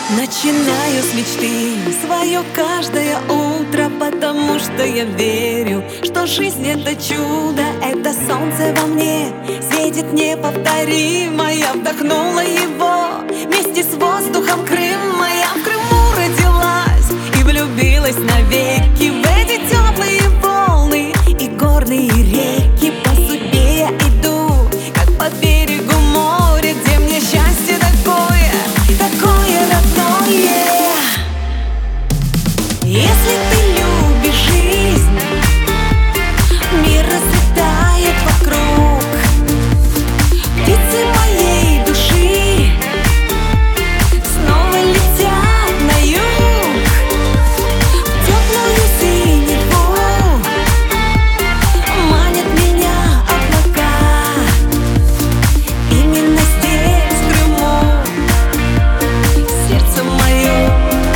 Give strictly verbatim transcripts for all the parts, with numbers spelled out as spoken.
Начинаю с мечты свое каждое утро, потому что я верю, что жизнь — это чудо, это солнце во мне светит неповторимо. Я вдохнула его вместе с воздухом Крыма. Я в Крыму родилась и влюбилась навеки в эти теплые волны и горные реки. По судьбе я иду, как по берегу моря, где мне счастье такое, такое родное. Если ты любишь жизнь, мир расцветает вокруг. Птицы моей души снова летят на юг, в теплую синеву манят меня облака. Именно здесь, в Крыму, сердце мое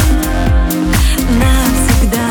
навсегда.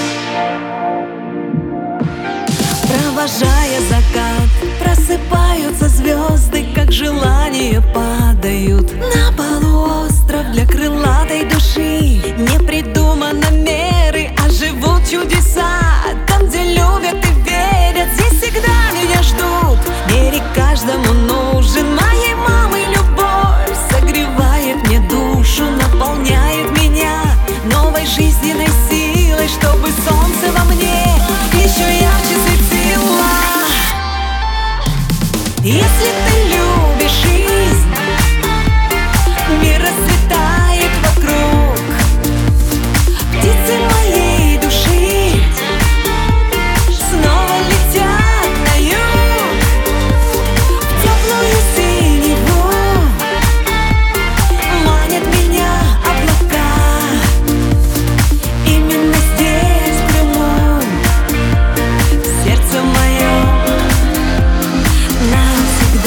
Провожая закат, просыпаются звезды, как желания падают на полуостров для крылатой души. Не придумано меры, а живут чудеса. Там, где любят и верят, здесь всегда меня ждут. Берег каждому нужен, моей мамы любовь согревает мне душу, наполняет меня новой жизненной силой, чтобы солнце во мне еще ярче светило. Если ты любишь жизнь, мир расцветает вокруг. Птицы моей души снова летят на юг, в теплую синеву манят меня облака. Именно здесь, в Крыму, сердце мое навсегда.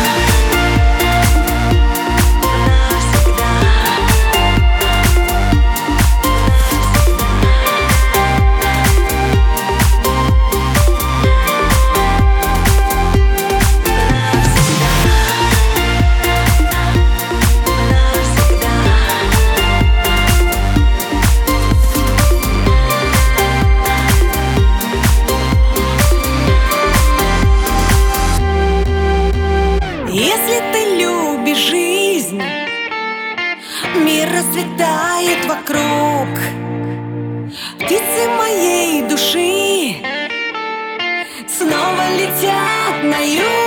Если ты любишь жизнь, мир расцветает вокруг. Птицы моей души снова летят на юг.